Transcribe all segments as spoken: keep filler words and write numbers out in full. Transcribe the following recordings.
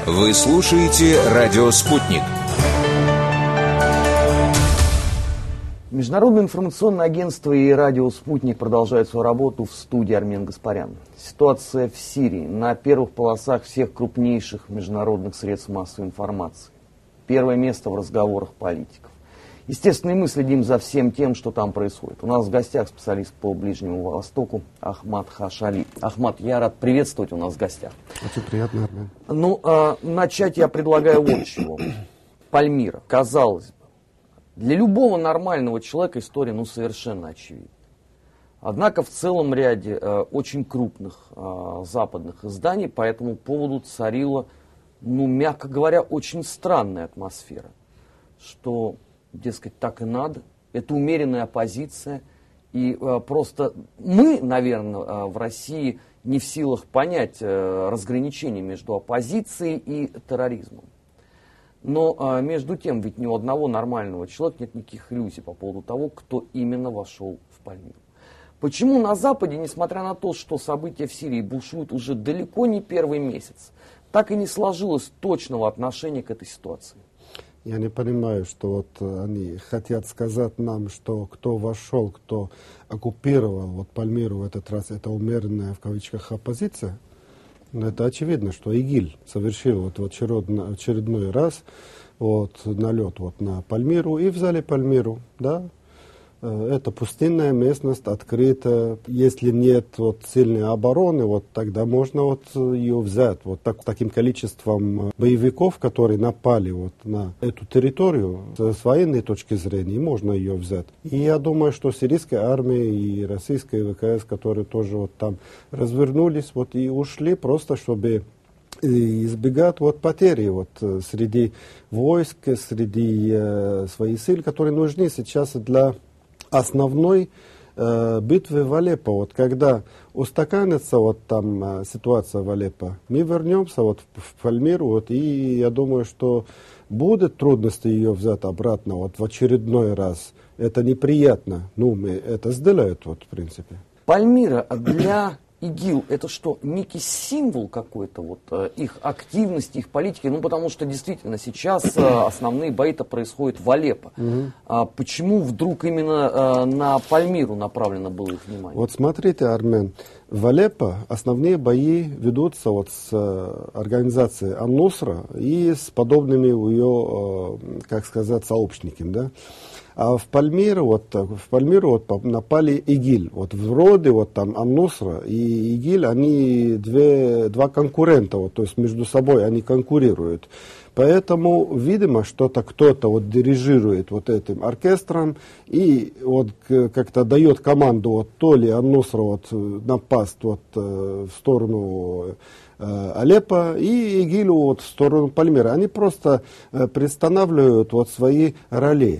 Вы слушаете «Радио Спутник». Международное информационное агентство и радио «Спутник» продолжают свою работу. В студии Армен Гаспарян. Ситуация в Сирии на первых полосах всех крупнейших международных средств массовой информации. Первое место в разговорах политиков. Естественно, и мы следим за всем тем, что там происходит. У нас в гостях специалист по Ближнему Востоку Ахмад Хашали. Ахмад, я рад приветствовать у нас в гостях. Очень приятно, Армен. Ну, а, начать я предлагаю вот с чего. Пальмира, казалось бы. Для любого нормального человека история ну, совершенно очевидна. Однако в целом ряде э, очень крупных э, западных изданий по этому поводу царила, ну, мягко говоря, очень странная атмосфера. Что, дескать, так и надо. Это умеренная оппозиция. И э, просто мы, наверное, э, в России не в силах понять э, разграничение между оппозицией и терроризмом. Но а, между тем, ведь ни у одного нормального человека нет никаких иллюзий по поводу того, кто именно вошел в Пальмиру. Почему на Западе, несмотря на то, что события в Сирии бушуют уже далеко не первый месяц, так и не сложилось точного отношения к этой ситуации? Я не понимаю, что вот они хотят сказать нам, что кто вошел, кто оккупировал вот Пальмиру в этот раз, это умеренная в кавычках оппозиция. Но это очевидно, что ИГИЛ совершил вот в очередной, очередной раз вот, налет вот на Пальмиру и взяли Пальмиру. Да? Это пустынная местность, открытая. Если нет вот, сильной обороны, вот, тогда можно вот, ее взять. Вот так, таким количеством боевиков, которые напали вот, на эту территорию, с военной точки зрения, можно ее взять. И я думаю, что сирийская армия и российская ВКС, которые тоже вот, там развернулись вот, и ушли просто, чтобы избегать вот, потери вот, среди войск, среди э, своих сил, которые нужны сейчас для основной э, битвы в Алеппо. Вот когда устаканится вот там э, ситуация в Алеппо, мы вернемся вот в, в Пальмиру, вот, и я думаю, что будут трудности ее взять обратно вот в очередной раз. Это неприятно. Ну, мы это сделают, вот, в принципе. Пальмира для ИГИЛ это что, некий символ какой-то вот, их активности, их политики? Ну, потому что действительно сейчас основные бои-то происходят в Алеппо. Угу. А почему вдруг именно на Пальмиру направлено было их внимание? Вот смотрите, Армен, в Алеппо основные бои ведутся вот с организацией Ан-Нусра и с подобными ее, как сказать, сообщниками, да? А в Пальмиру, вот, в Пальмиру вот, напали ИГИЛ. Вот, вроде вот, там Ан-Нусра и ИГИЛ, они две, два конкурента, вот, то есть между собой они конкурируют. Поэтому, видимо, что-то кто-то вот, дирижирует вот этим оркестром и вот, как-то дает команду вот, то ли Ан-Нусра вот, напасть вот, в сторону Алеппо и ИГИЛу вот, в сторону Пальмиры. Они просто приостанавливают вот, свои роли.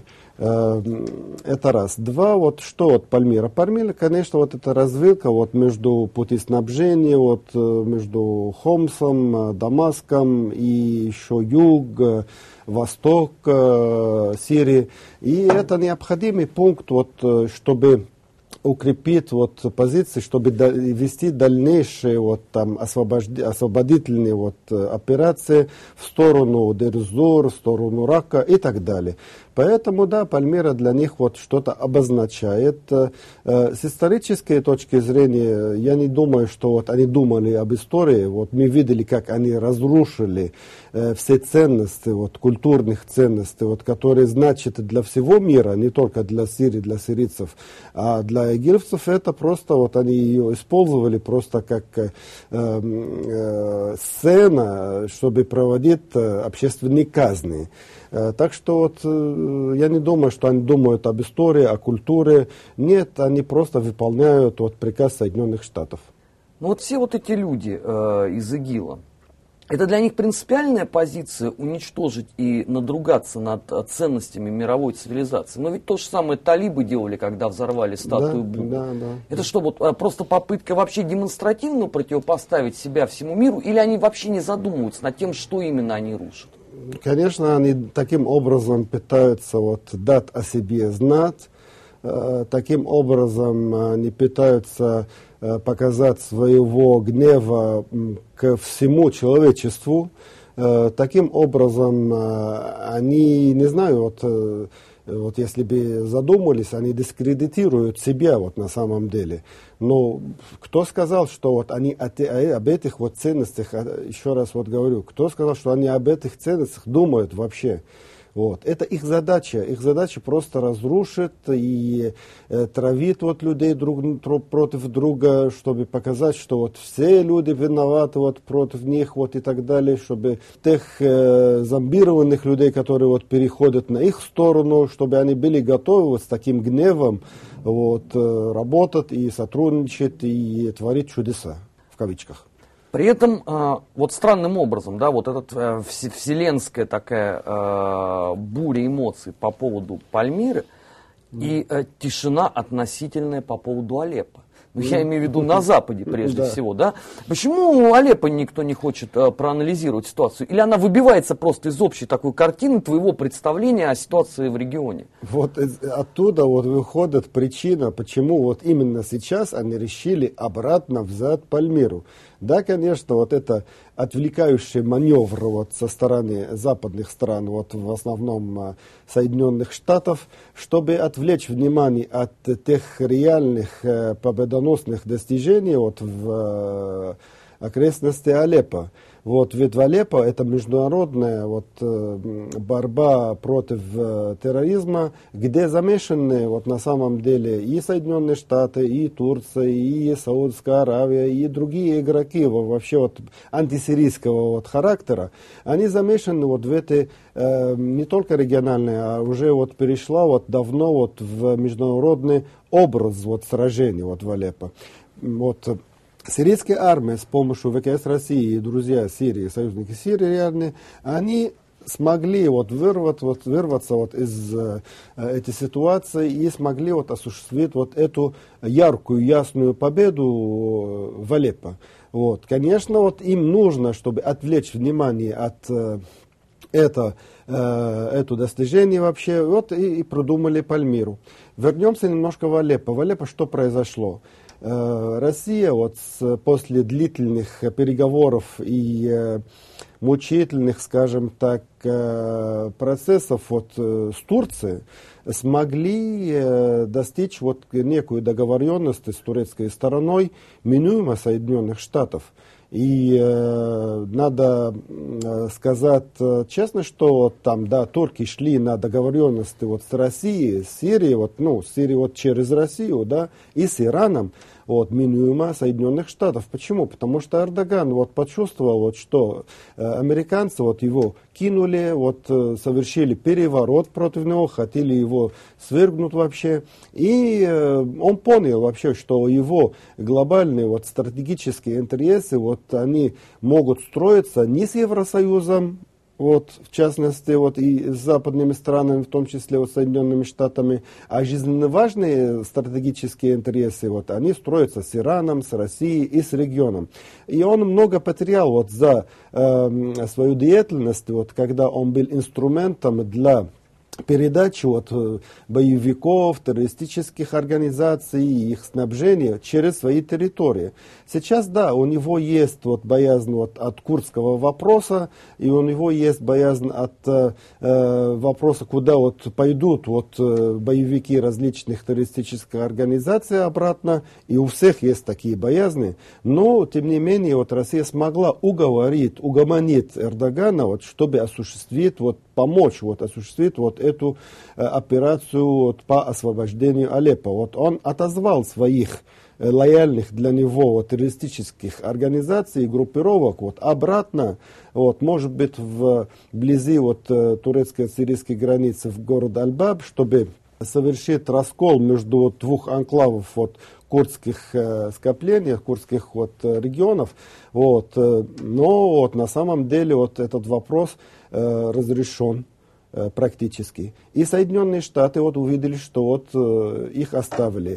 Это раз. Два, вот что вот Пальмира? Пальмира, конечно, вот эта развилка вот между пути снабжения, вот между Хомсом, Дамаском и еще юг, восток Сирии. И это необходимый пункт, вот, чтобы укрепить вот, позиции, чтобы вести дальнейшие вот, там, освободительные вот, операции в сторону Дер-Зор, в сторону Рака и так далее. Поэтому, да, Пальмира для них вот что-то обозначает. С исторической точки зрения, я не думаю, что вот они думали об истории. Вот мы видели, как они разрушили все ценности, вот, культурных ценностей, вот, которые значат для всего мира, не только для Сирии, для сирийцев, а для игильцев это просто, вот они ее использовали просто как э, э, сцена, чтобы проводить общественные казни. Так что вот, я не думаю, что они думают об истории, о культуре. Нет, они просто выполняют вот, приказ Соединенных Штатов. Ну вот все вот эти люди э, из ИГИЛа, это для них принципиальная позиция уничтожить и надругаться над ценностями мировой цивилизации. Но ведь то же самое талибы делали, когда взорвали статую да, Будды. Да, да. Это что, вот, просто попытка вообще демонстративно противопоставить себя всему миру, или они вообще не задумываются над тем, что именно они рушат? Конечно, они таким образом пытаются вот, дать о себе знать, э, таким образом они пытаются э, показать своего гнева к всему человечеству. э, таким образом э, они, не знаю, вот, э, вот если бы задумались, они дискредитируют себя вот на самом деле. Но кто сказал, что вот они от, об этих вот ценностях, еще раз вот говорю, кто сказал, что они об этих ценностях думают вообще? Вот. Это их задача. Их задача просто разрушить и э, травить вот людей друг друг против друга, чтобы показать, что вот все люди виноваты вот против них вот и так далее, чтобы тех э, зомбированных людей, которые вот переходят на их сторону, чтобы они были готовы вот с таким гневом вот, э, работать и сотрудничать и творить чудеса в кавычках. При этом, вот странным образом, да, вот эта вселенская такая буря эмоций по поводу Пальмиры mm. и тишина относительная по поводу Алеппо. Ну, mm. я имею в виду на Западе прежде mm. всего, да. Почему Алеппо никто не хочет проанализировать ситуацию? Или она выбивается просто из общей такой картины твоего представления о ситуации в регионе? Вот оттуда вот выходит причина, почему вот именно сейчас они решили обратно взять Пальмиру. Да, конечно, вот это отвлекающий маневр вот со стороны западных стран, вот в основном Соединенных Штатов, чтобы отвлечь внимание от тех реальных победоносных достижений вот в окрестности Алеппо. Вот, ведь в Алеппо это международная вот, борьба против терроризма, где замешаны вот, на самом деле и Соединенные Штаты, и Турция, и Саудовская Аравия, и другие игроки вообще вот, антисирийского вот, характера. Они замешаны вот, в этой э, не только региональной, а уже вот, перешла вот, давно вот, в международный образ вот, сражений вот, в Алеппо. Вот, сирийская армия с помощью ВКС России и друзья Сирии, союзники Сирии реальные, они смогли вот вырвать, вот, вырваться вот из э, этой ситуации и смогли вот осуществить вот эту яркую, ясную победу в Алеппо. Вот. Конечно, вот им нужно, чтобы отвлечь внимание от э, это, э, это достижение вообще, вот и, и продумали Пальмиру. Вернемся немножко в Алеппо. В Алеппо что произошло? Россия вот с, после длительных переговоров и э, мучительных, скажем так, э, процессов вот, э, с Турцией смогли э, достичь вот некую договоренность с турецкой стороной, минуемо Соединенных Штатов. И э, надо э, сказать э, честно, что там, да, турки шли на договоренности вот с Россией, с Сирией, вот, ну, с Сирией вот через Россию, да, и с Ираном, вот, минуемо Соединенных Штатов. Почему? Потому что Эрдоган вот почувствовал, вот, что э, американцы вот его кинули, вот, э, совершили переворот против него, хотели его свергнуть вообще. И э, он понял вообще, что его глобальные вот, стратегические интересы, вот, они могут строиться не с Евросоюзом, вот, в частности, вот, и с западными странами, в том числе вот, Соединенными Штатами, а жизненно важные стратегические интересы, вот, они строятся с Ираном, с Россией и с регионом. И он много потерял вот, за э, свою деятельность, вот, когда он был инструментом для передачи вот, боевиков, террористических организаций и их снабжения через свои территории. Сейчас, да, у него есть вот, боязнь вот, от курдского вопроса, и у него есть боязнь от э, вопроса, куда вот, пойдут вот, боевики различных террористических организаций обратно, и у всех есть такие боязни. Но, тем не менее, вот, Россия смогла уговорить, угомонить Эрдогана, вот, чтобы осуществить, вот, помочь вот, осуществить вот, эту э, операцию вот, по освобождению Алеппо. Вот он отозвал своих э, лояльных для него вот, террористических организаций и группировок вот, обратно, вот, может быть, в, вблизи вот, э, турецко-сирийской границы в город Аль-Баб, чтобы совершить раскол между вот, двух анклавов вот, курдских э, скоплений, курдских вот, регионов. Вот, э, но вот, на самом деле вот, этот вопрос э, разрешен практически. И Соединенные Штаты вот увидели, что вот э, их оставили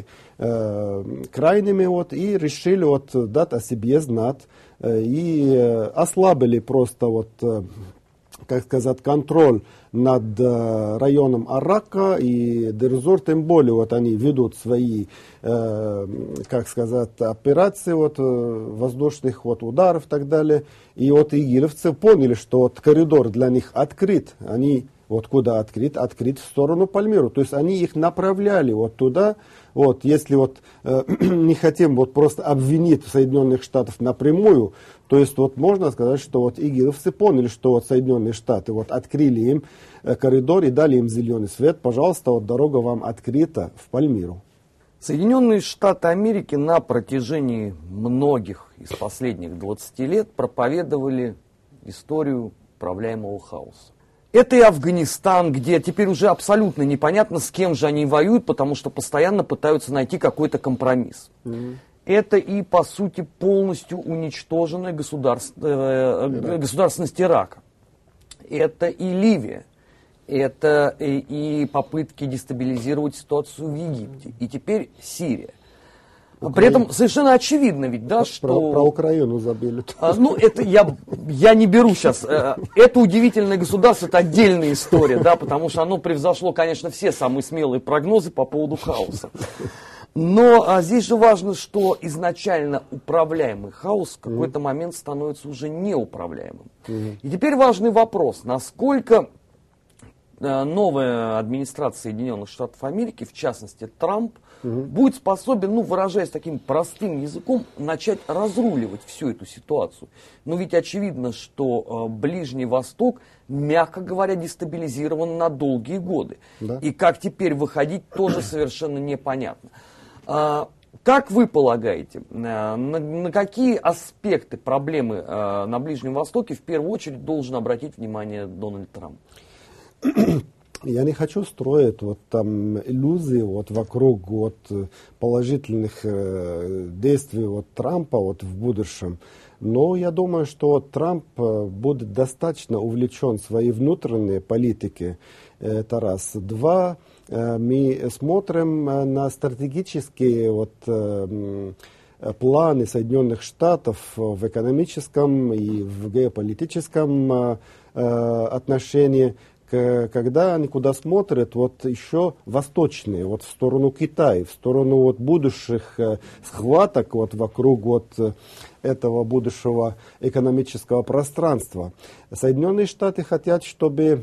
э, крайними вот, и решили вот, дать о себе знать э, и э, ослабили просто вот, э, как сказать, контроль над э, районом Арака и Дерзор, тем более вот они ведут свои, э, как сказать, операции вот, э, воздушных вот, ударов и так далее. И вот игилевцы поняли, что вот коридор для них открыт, они вот куда открыт, открыт в сторону Пальмиру. То есть они их направляли вот туда. Вот, если вот э, не хотим вот просто обвинить Соединенных Штатов напрямую, то есть вот можно сказать, что вот игиловцы поняли, что вот Соединенные Штаты вот открыли им э, коридор и дали им зеленый свет. Пожалуйста, вот дорога вам открыта в Пальмиру. Соединенные Штаты Америки на протяжении многих из последних двадцати лет проповедовали историю управляемого хаоса. Это и Афганистан, где теперь уже абсолютно непонятно, с кем же они воюют, потому что постоянно пытаются найти какой-то компромисс. Mm-hmm. Это и, по сути, полностью уничтоженная государство, э, государственность Ирака. Это и Ливия. Это и, и попытки дестабилизировать ситуацию в Египте. И теперь Сирия. Украина. При этом совершенно очевидно ведь, да, про, что... Про, про Украину забыли. А, ну, это я, я не беру сейчас. Это удивительное государство, это отдельная история, да, потому что оно превзошло, конечно, все самые смелые прогнозы по поводу хаоса. Но а, здесь же важно, что изначально управляемый хаос в какой-то момент становится уже неуправляемым. Mm-hmm. И теперь важный вопрос, насколько а, новая администрация Соединенных Штатов Америки, в частности Трамп, mm-hmm. будет способен, ну, выражаясь таким простым языком, начать разруливать всю эту ситуацию. Но ведь очевидно, что а, Ближний Восток, мягко говоря, дестабилизирован на долгие годы. Да. И как теперь выходить, тоже совершенно непонятно. А, как вы полагаете, на, на какие аспекты проблемы а, на Ближнем Востоке в первую очередь должен обратить внимание Дональд Трамп? Я не хочу строить вот там иллюзии вот вокруг вот положительных э, действий вот Трампа вот в будущем. Но я думаю, что Трамп будет достаточно увлечен своей внутренней политикой. Это раз. Два. Мы смотрим на стратегические вот, э, планы Соединенных Штатов в экономическом и в геополитическом э, отношении, к, когда они куда смотрят, вот еще восточные, вот в сторону Китая, в сторону вот будущих э, схваток вот вокруг вот этого будущего экономического пространства. Соединенные Штаты хотят, чтобы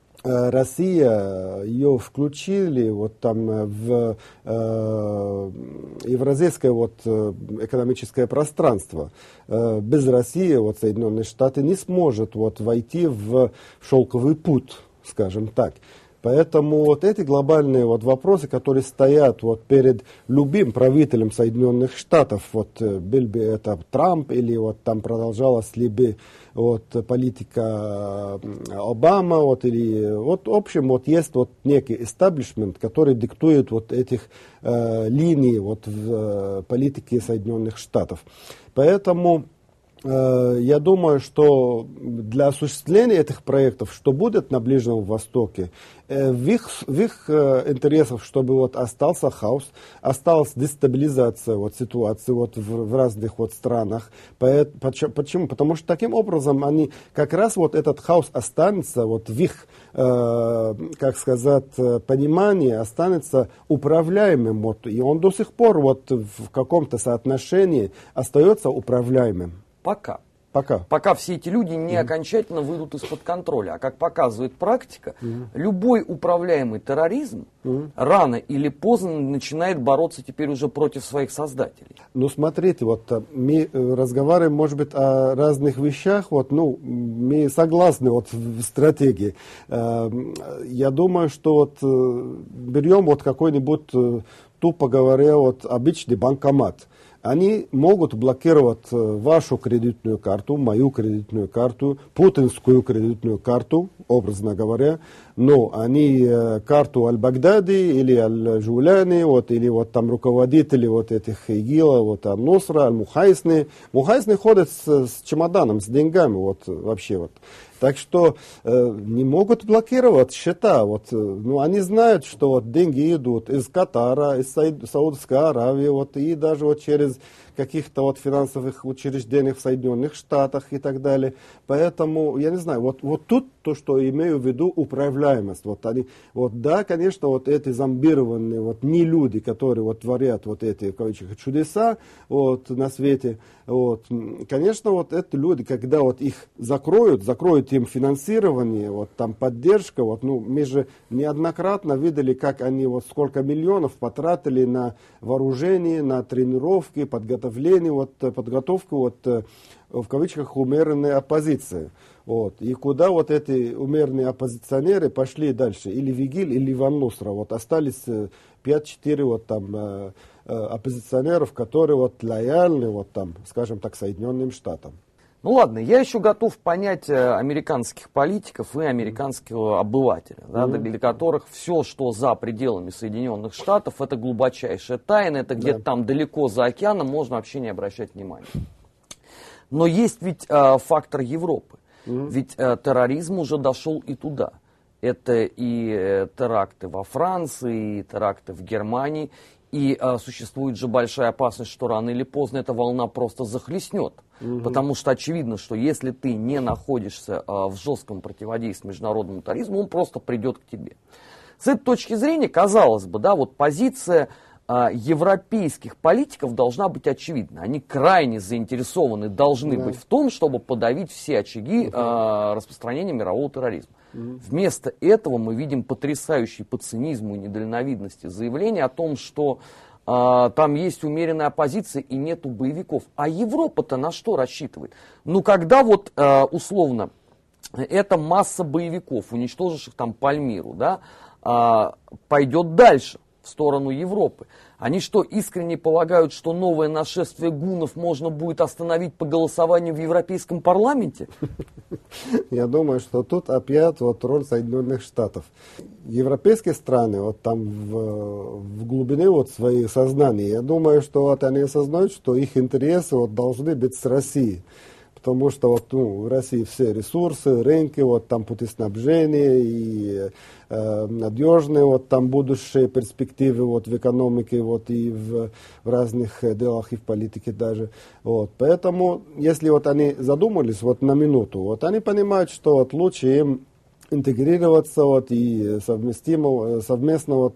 Россия, ее включили вот там в э, евразийское вот экономическое пространство. Э, без России вот Соединенные Штаты не сможет вот войти в шелковый путь, скажем так. Поэтому вот эти глобальные вот вопросы, которые стоят вот перед любым правителем Соединенных Штатов, вот был бы это Трамп или вот там продолжалась ли бы вот политика Обама, вот или вот в общем вот есть вот некий эстаблишмент, который диктует вот этих э, линий вот в э, политике Соединенных Штатов. Поэтому я думаю, что для осуществления этих проектов, что будет на Ближнем Востоке, в их, в их интересах, чтобы вот остался хаос, осталась дестабилизация вот ситуации вот в, в разных вот странах. Почему? Потому что таким образом они как раз вот этот хаос останется вот в их, э, как сказать, понимании, останется управляемым. Вот, и он до сих пор вот в каком-то соотношении остается управляемым. Пока. Пока. Пока все эти люди не mm-hmm. окончательно выйдут из-под контроля. А как показывает практика, mm-hmm. любой управляемый терроризм mm-hmm. рано или поздно начинает бороться теперь уже против своих создателей. Ну, смотрите, вот мы разговариваем, может быть, о разных вещах. Вот, ну, мы согласны вот в стратегии. Я думаю, что вот берем вот какой-нибудь, тупо говоря, вот обычный банкомат. Они могут блокировать вашу кредитную карту, мою кредитную карту, путинскую кредитную карту, образно говоря, но они карту Аль-Багдади или Аль-Жуляни, вот, или вот там руководители вот этих ИГИЛа, вот Аль-Нусра, Аль-Мухайсны. Мухайсны ходят с, с чемоданом, с деньгами, вот вообще вот. Так что э, не могут блокировать счета. Вот, ну, они знают, что вот деньги идут из Катара, из Саудовской Аравии, вот, и даже вот через каких-то вот финансовых учреждениях в Соединенных Штатах и так далее. Поэтому, я не знаю, вот, вот тут то, что имею в виду управляемость. Вот они, вот да, конечно, вот эти зомбированные вот не люди, которые вот творят вот эти, в кавычках, чудеса вот на свете, вот, конечно, вот это люди, когда вот их закроют, закроют им финансирование, вот там поддержка, вот, ну, мы же неоднократно видели, как они вот сколько миллионов потратили на вооружение, на тренировки, подготовление, вот, подготовку вот, в кавычках умеренной оппозиции. Вот. И куда вот эти умеренные оппозиционеры пошли дальше? Или в ИГИЛ, или в ан-Нусра. Вот остались пять-четыре вот там э, э, оппозиционеров, которые вот лояльны, вот там, скажем так, Соединенным Штатам. Ну ладно, я еще готов понять американских политиков и американского обывателя, да, mm-hmm. для которых все, что за пределами Соединенных Штатов, это глубочайшая тайна, это где-то yeah. там далеко за океаном, можно вообще не обращать внимания. Но есть ведь э, фактор Европы. Mm-hmm. Ведь э, терроризм уже дошел и туда. Это и э, теракты во Франции, и теракты в Германии. И э, существует же большая опасность, что рано или поздно эта волна просто захлестнет. Mm-hmm. Потому что очевидно, что если ты не находишься э, в жестком противодействии международному терроризму, он просто придет к тебе. С этой точки зрения, казалось бы, да, вот позиция э, европейских политиков должна быть очевидна. Они крайне заинтересованы должны yeah. быть в том, чтобы подавить все очаги э, распространения мирового терроризма. Mm-hmm. Вместо этого мы видим потрясающие по цинизму и недальновидности заявления о том, что э, там есть умеренная оппозиция и нету боевиков. А Европа-то на что рассчитывает? Ну, когда вот э, условно эта масса боевиков, уничтоживших там Пальмиру, да, э, пойдет дальше в сторону Европы. Они что, искренне полагают, что новое нашествие гуннов можно будет остановить по голосованию в Европейском парламенте? Я думаю, что тут опять вот роль Соединенных Штатов. Европейские страны, вот там в, в глубине вот своих сознаний, я думаю, что вот они осознают, что их интересы вот должны быть с Россией. Потому что вот, ну, в России все ресурсы, рынки, вот там пути снабжения и э, надежные вот там будущие перспективы вот в экономике вот и в, в разных делах и в политике даже. Вот. Поэтому, если вот они задумались вот на минуту, вот они понимают, что вот лучше им интегрироваться вот и совместимо, совместно вот,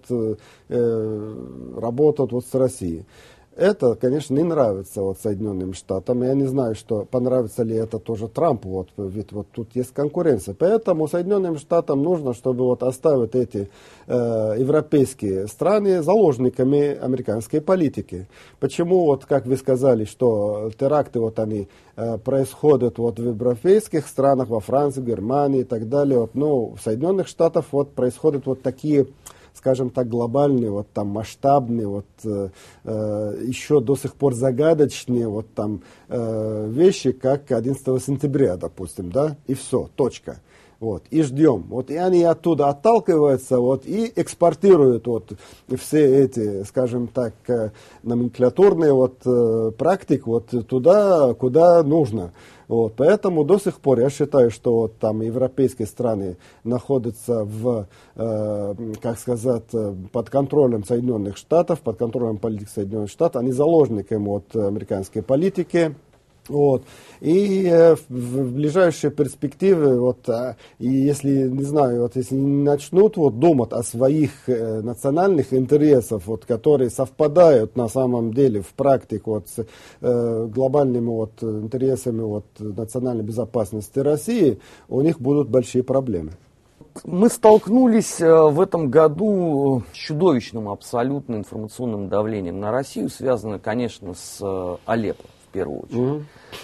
э, работать вот с Россией. Это, конечно, не нравится вот Соединенным Штатам. Я не знаю, что понравится ли это тоже Трампу. Вот, ведь вот тут есть конкуренция. Поэтому Соединенным Штатам нужно, чтобы вот оставить эти э, европейские страны заложниками американской политики. Почему, вот, как вы сказали, что теракты вот они э, происходят вот в европейских странах, во Франции, Германии и так далее. Вот, но в Соединенных Штатах вот происходят вот такие, скажем так, глобальные, вот там масштабные, вот э, э, еще до сих пор загадочные вот там э, вещи, как одиннадцатого сентября, допустим, да, и все, точка. Вот, и ждем. Вот, и они оттуда отталкиваются вот, и экспортируют вот, все эти, скажем так, номенклатурные вот, э, практики вот, туда, куда нужно. Вот, поэтому до сих пор я считаю, что вот, там европейские страны находятся в, э, как сказать, под контролем Соединенных Штатов, под контролем политики Соединенных Штатов, они заложники вот, американской политики. Вот. И э, в, в ближайшей перспективе, вот, э, и если, не знаю, вот, если начнут вот, думать о своих э, национальных интересах, вот, которые совпадают на самом деле в практике вот, с э, глобальными вот, интересами вот, национальной безопасности России, у них будут большие проблемы. Мы столкнулись в этом году с чудовищным абсолютно информационным давлением на Россию, связанное, конечно, с Алеппо. В первую очередь. Mm-hmm.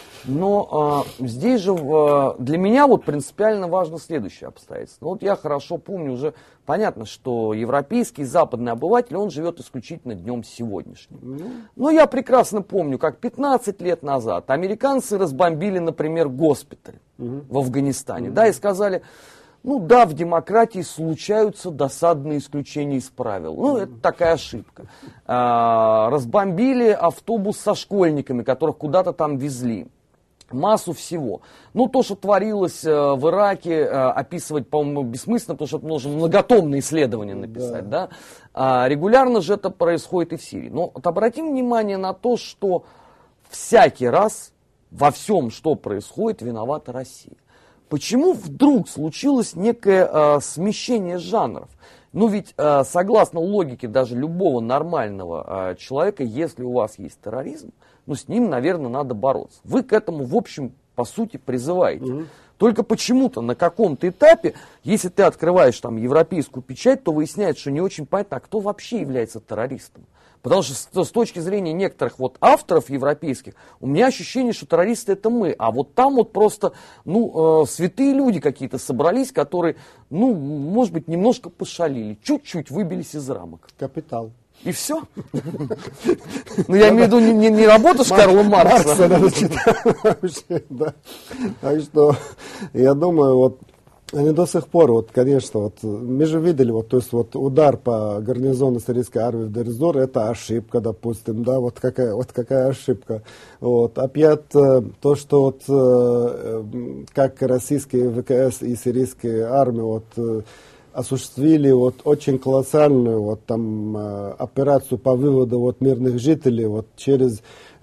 Но э, здесь же э, для меня вот принципиально важно следующее обстоятельство. Вот я хорошо помню уже, понятно, что европейский западный обыватель, он живет исключительно днем сегодняшним. Mm-hmm. Но я прекрасно помню, как пятнадцать лет назад американцы разбомбили, например, госпиталь mm-hmm. в Афганистане, mm-hmm. да, и сказали: ну да, в демократии случаются досадные исключения из правил. Ну, это такая ошибка. А, разбомбили автобус со школьниками, которых куда-то там везли. Массу всего. Ну, то, что творилось в Ираке, описывать, по-моему, бессмысленно, потому что это нужно многотомные исследования написать. Да. Да? А, регулярно же это происходит и в Сирии. Но вот обратим внимание на то, что всякий раз во всем, что происходит, виновата Россия. Почему вдруг случилось некое э, смещение жанров? Ну ведь, э, согласно логике даже любого нормального э, человека, если у вас есть терроризм, ну с ним, наверное, надо бороться. Вы к этому, в общем, по сути, призываете. Mm-hmm. Только почему-то на каком-то этапе, если ты открываешь там европейскую печать, то выясняется, что не очень понятно, а кто вообще является террористом. Потому что с, с точки зрения некоторых вот авторов европейских, у меня ощущение, что террористы это мы. А вот там вот просто, ну, э, святые люди какие-то собрались, которые, ну, может быть, немножко пошалили, чуть-чуть выбились из рамок. Капитал. И все? Ну, я имею в виду не, не работу с Карлом Марксом. Надо читать вообще, да. Так что, я думаю, вот, они до сих пор, вот, конечно, вот, мы же видели, вот, то есть, вот, удар по гарнизону сирийской армии в Дейр-эз-Зор, это ошибка, допустим, да, вот какая, вот какая ошибка. Вот, опять, то, что вот, как российские ВКС и сирийские армии, вот, осуществили вот очень колоссальную вот там операцию по выводу вот мирных жителей вот через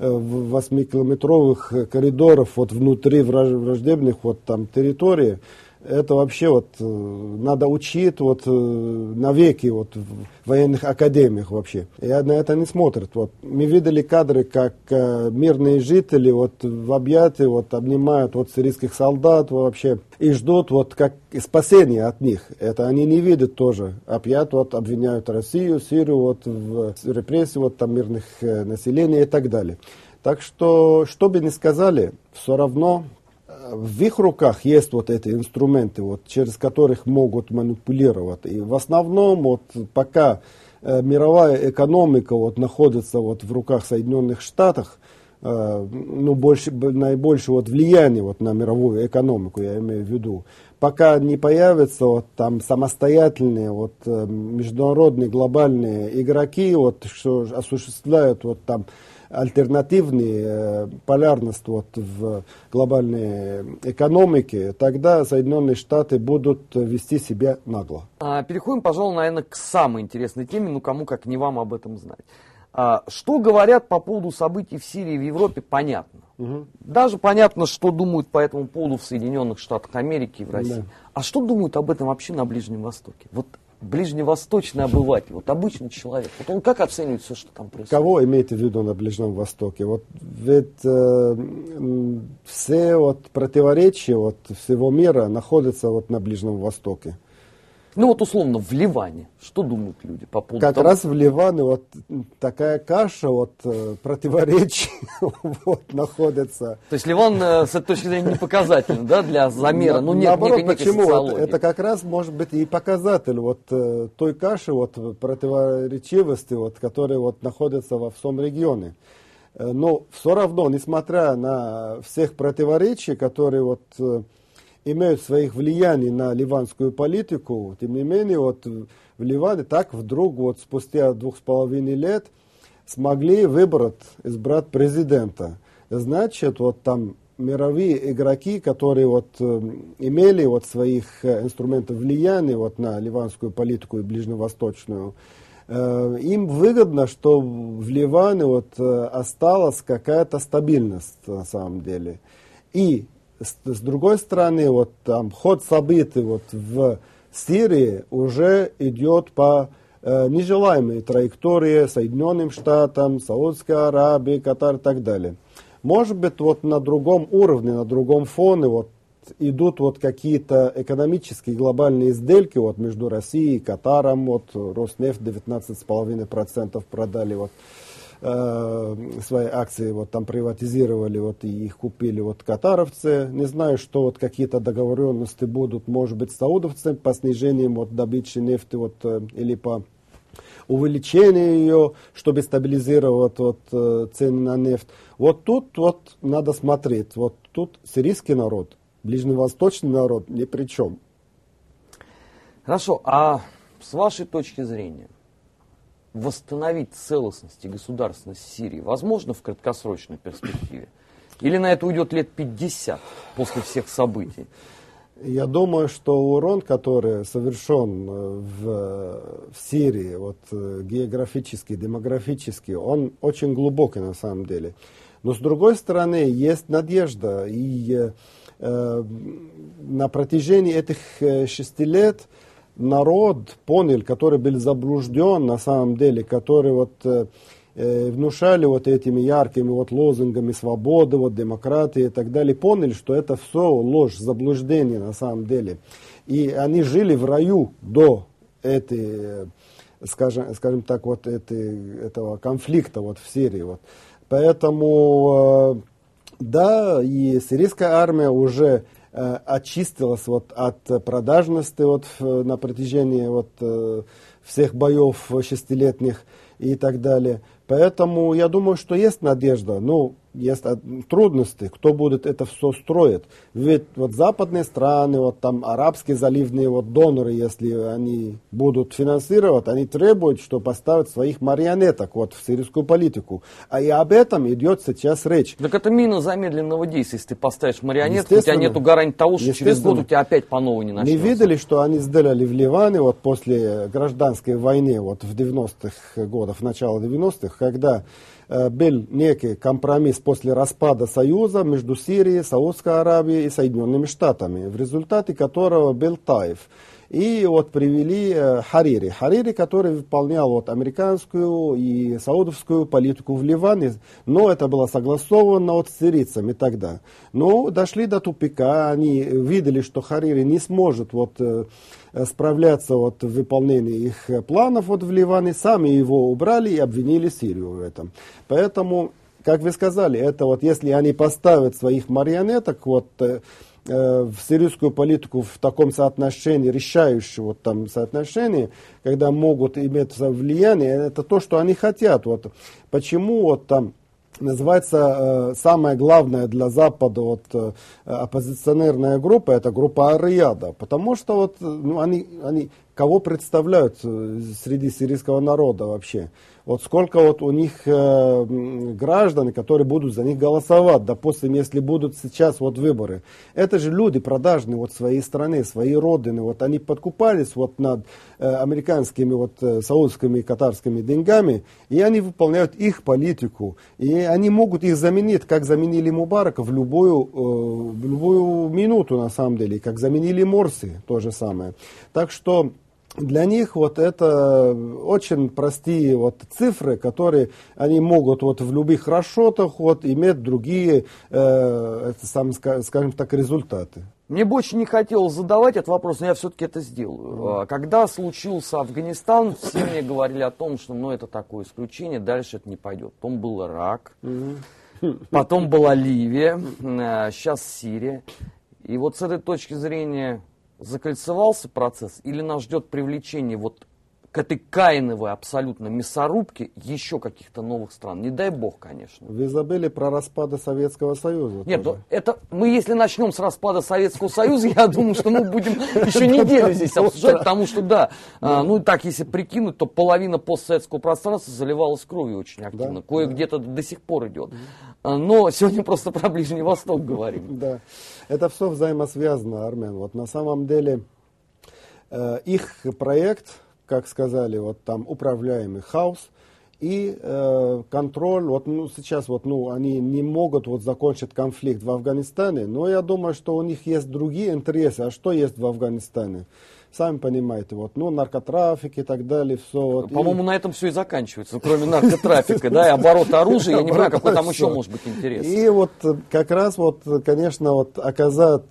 восьмикилометровых коридоров вот внутри враждебных вот там территорий. Это вообще вот надо учить вот навеки вот в военных академиях вообще. И на это не смотрят. Вот. Мы видели кадры, как мирные жители вот в объятии вот обнимают вот сирийских солдат вообще и ждут вот как спасения от них. Это они не видят тоже. Опять вот обвиняют Россию, Сирию вот в репрессии вот там мирных населения и так далее. Так что, что бы ни сказали, все равно в их руках есть вот эти инструменты, вот, через которых могут манипулировать. И в основном, вот, пока э, мировая экономика вот, находится вот, в руках Соединенных Штатов, э, ну, больше, наибольшее вот, влияние вот, на мировую экономику, я имею в виду, пока не появятся вот, там, самостоятельные вот, э, международные глобальные игроки, вот, что осуществляют вот, там, альтернативные э, полярность вот, в глобальной экономике, тогда Соединенные Штаты будут вести себя нагло. А, переходим, пожалуй, наверное, к самой интересной теме, ну кому как не вам об этом знать. А, что говорят по поводу событий в Сирии и в Европе, понятно. Угу. Даже понятно, что думают по этому поводу в Соединенных Штатах Америки и в России. Да. А что думают об этом вообще на Ближнем Востоке? Вот ближневосточный обыватель, вот обычный человек, вот он как оценивает все, что там происходит? Кого имеете в виду на Ближнем Востоке? Вот ведь э, все вот противоречия вот всего мира находятся вот на Ближнем Востоке. Ну вот условно в Ливане, что думают люди по поводу Как того? раз в Ливане вот такая каша вот противоречий вот находится. То есть Ливан с этой точки зрения не показательный, да, для замера, ну нет, наоборот, некой почему? социологии. Это как раз может быть и показатель вот той каши вот противоречивости вот, которая вот находится во всем регионе. Но все равно, несмотря на всех противоречий, которые вот имеют своих влияний на ливанскую политику, тем не менее, вот в Ливане так вдруг вот спустя двух с половиной лет смогли выбрать, избрать президента. Значит, вот там мировые игроки, которые вот имели вот своих инструментов влияния вот на ливанскую политику и ближневосточную, им выгодно, что в Ливане вот осталась какая-то стабильность на самом деле. И С, с другой стороны, вот там ход событий вот в Сирии уже идет по э, нежелаемой траектории Соединенным Штатам, Саудовской Аравии, Катар и так далее. Может быть, вот на другом уровне, на другом фоне вот идут вот какие-то экономические глобальные сделки вот между Россией и Катаром. Вот Роснефть девятнадцать целых пять десятых процента продали вот. Свои акции вот там приватизировали вот, и их купили вот катаровцы. Не знаю, что вот какие-то договоренности будут, может быть, с саудовцами по снижению вот, добычи нефти вот, или по увеличению ее, чтобы стабилизировать вот, цены на нефть. Вот тут вот надо смотреть. Вот тут сирийский народ, ближневосточный народ ни при чем. Хорошо, а с вашей точки зрения, восстановить целостность и государственность Сирии возможно в краткосрочной перспективе? Или на это уйдет лет пятьдесят после всех событий? Я думаю, что урон, который совершен в, в Сирии, вот, географически, демографически, он очень глубокий на самом деле. Но с другой стороны, есть надежда. И э, на протяжении этих шести лет народ понял, который был заблужден на самом деле, который вот, э, внушали вот этими яркими вот лозунгами свободы, вот демократии и так далее, поняли, что это все ложь, заблуждение на самом деле. И они жили в раю до этой, скажем, скажем так, вот этой, этого конфликта вот в Сирии. Вот. Поэтому, да, и сирийская армия уже очистилась вот от продажности вот на протяжении вот всех боев шестилетних и так далее. Поэтому я думаю, что есть надежда. Ну, есть трудности, кто будет это все строить. Ведь вот западные страны, вот там арабские заливные вот доноры, если они будут финансировать, они требуют, что поставят своих марионеток вот в сирийскую политику. А и об этом идет сейчас речь. Так это мина замедленного действия, если ты поставишь марионетку, у тебя нету гарантии того, что через год у тебя опять по новой не начнется. Мы видели, что они сделали в Ливане вот после гражданской войны вот в девяностых годах, в начало девяностых, когда был некий компромисс после распада Союза между Сирией, Саудской Аравией и Соединенными Штатами, в результате которого был Таиф. И вот привели э, Харири. Харири, который выполнял вот американскую и саудовскую политику в Ливане, но это было согласовано вот с сирийцами тогда. Но дошли до тупика, они видели, что Харири не сможет вот, э, справляться вот, в выполнении их планов вот, в Ливане, сами его убрали и обвинили Сирию в этом. Поэтому, как вы сказали, это вот если они поставят своих марионеток, вот, э, в сирийскую политику в таком соотношении, решающем вот там соотношении, когда могут иметь влияние, это то, что они хотят. Вот. Почему вот там называется э, самое главное для Запада вот, э, оппозиционерная группа, это группа Ар-Рияда, потому что вот, ну, они, они кого представляют среди сирийского народа вообще? Вот сколько вот у них э, граждан, которые будут за них голосовать, допустим, если будут сейчас вот выборы. Это же люди продажные вот своей страны, своей родины. Вот они подкупались вот над э, американскими, вот, э, саудскими и катарскими деньгами, и они выполняют их политику. И они могут их заменить, как заменили Мубарака в любую, э, в любую минуту на самом деле, как заменили Морси, то же самое. Так что для них вот это очень простые вот цифры, которые они могут вот в любых расчетах вот иметь другие, э, это, сам, скажем так, результаты. Мне бы очень не хотелось задавать этот вопрос, но я все-таки это сделаю. Mm-hmm. Когда случился Афганистан, все мне говорили о том, что ну, это такое исключение, дальше это не пойдет. Потом был Ирак, mm-hmm. потом была Ливия, сейчас Сирия. И вот с этой точки зрения... закольцевался процесс или нас ждет привлечение вот к этой каиновой абсолютно мясорубке еще каких-то новых стран? Не дай бог, конечно. Вы забыли про распад Советского Союза. Нет, ну, это мы если начнем с распада Советского Союза, я думаю, что мы будем еще неделю здесь обсуждать, потому что да, ну так если прикинуть, то половина постсоветского пространства заливалась кровью очень активно, кое-где-то до сих пор идет. Но сегодня просто про Ближний Восток говорим. Да, это все взаимосвязано, Армен. Вот на самом деле э, их проект, как сказали, вот там управляемый хаос и э, контроль. Вот ну, сейчас вот ну они не могут вот закончить конфликт в Афганистане, но я думаю, что у них есть другие интересы. А что есть в Афганистане? Сами понимаете, вот, ну, наркотрафик и так далее, все. Вот, По-моему, и... на этом все и заканчивается, кроме наркотрафика, да, и оборота оружия, я не понимаю, какой там еще может быть интерес. И вот как раз вот, конечно, вот оказать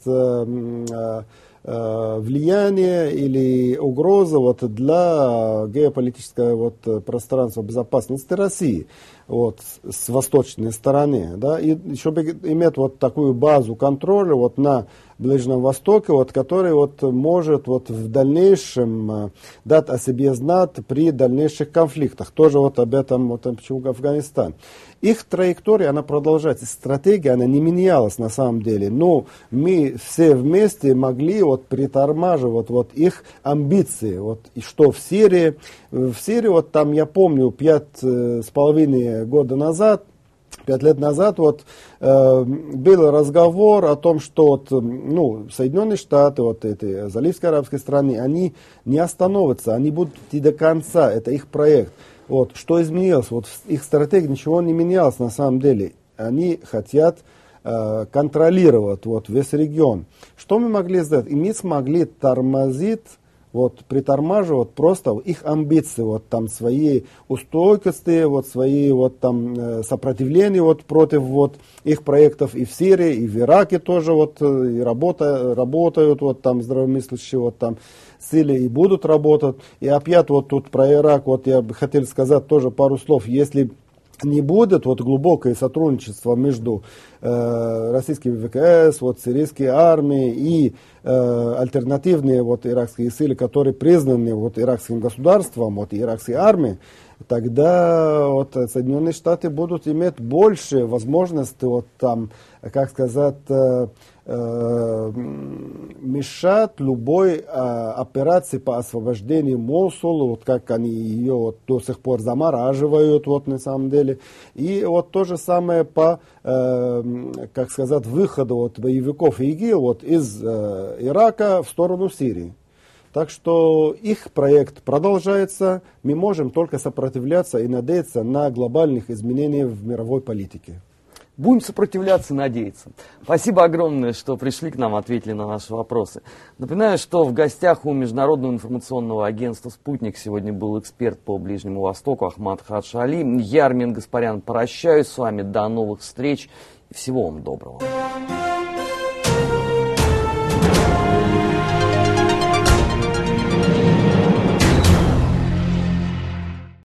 э, э, влияние или угрозу вот для геополитического вот пространства безопасности России. Вот, с восточной стороны, да, и еще иметь вот такую базу контроля вот на Ближнем Востоке, вот, который вот может вот в дальнейшем дать о себе знать при дальнейших конфликтах. Тоже вот об этом, вот, почему Афганистан. Их траектория, она продолжается, стратегия, она не менялась на самом деле, но мы все вместе могли вот притормаживать вот их амбиции, вот, и что в Сирии, в Сирии вот там, я помню, пять с половиной года назад, пять лет назад вот, э, был разговор о том, что вот, ну, Соединенные Штаты, вот этой заливской арабской страны, они не остановятся, они будут идти до конца, это их проект. Вот, что изменилось? Вот, их стратегия, ничего не менялось на самом деле. они хотят э, контролировать вот, весь регион. Что мы могли сделать? И мы смогли тормозить, вот, притормаживать просто их амбиции, вот, там, свои устойчивости, вот, свои вот, там, сопротивления вот, против вот, их проектов и в Сирии, и в Ираке тоже вот, и работа, работают вот, там, здравомыслящие вот, там, силы и будут работать. И опять вот тут про Ирак вот, я бы хотел сказать тоже пару слов. Если не будет вот глубокое сотрудничество между э, российскими ВКС, вот, сирийской армией и э, альтернативные вот, иракские силы, которые признаны вот, иракским государством, вот, иракской армией, тогда вот, Соединенные Штаты будут иметь больше возможностей вот, там, как сказать, э, э, мешать любой э, операции по освобождению Мосула, вот как они ее вот, до сих пор замораживают, вот, на самом деле. И вот то же самое по, э, как сказать, выходу вот, боевиков ИГИЛ вот, из э, Ирака в сторону Сирии. Так что их проект продолжается, мы можем только сопротивляться и надеяться на глобальных изменений в мировой политике. Будем сопротивляться и надеяться. Спасибо огромное, что пришли к нам, ответили на наши вопросы. Напоминаю, что в гостях у Международного информационного агентства «Спутник» сегодня был эксперт по Ближнему Востоку Ахмад Хадж Али. Я, Армен Гаспарян, прощаюсь с вами. До новых встреч и всего вам доброго.